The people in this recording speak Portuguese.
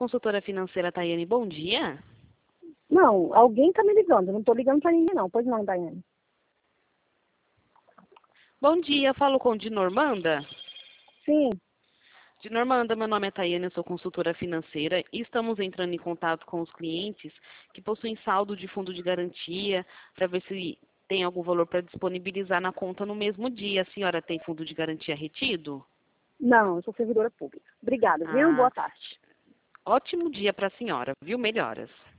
Consultora financeira Tayane, bom dia. Não, alguém tá me ligando. Eu não tô ligando pra ninguém, não. Pois não, Daiane. Bom dia, falo com Dinormanda. Sim. Dinormanda, meu nome é Tayane, eu sou consultora financeira e estamos entrando em contato com os clientes que possuem saldo de fundo de garantia para ver se tem algum valor para disponibilizar na conta no mesmo dia. A senhora tem fundo de garantia retido? Não, eu sou servidora pública. Obrigada, viu? Ah, Boa tarde. ótimo dia para a senhora, viu? Melhoras.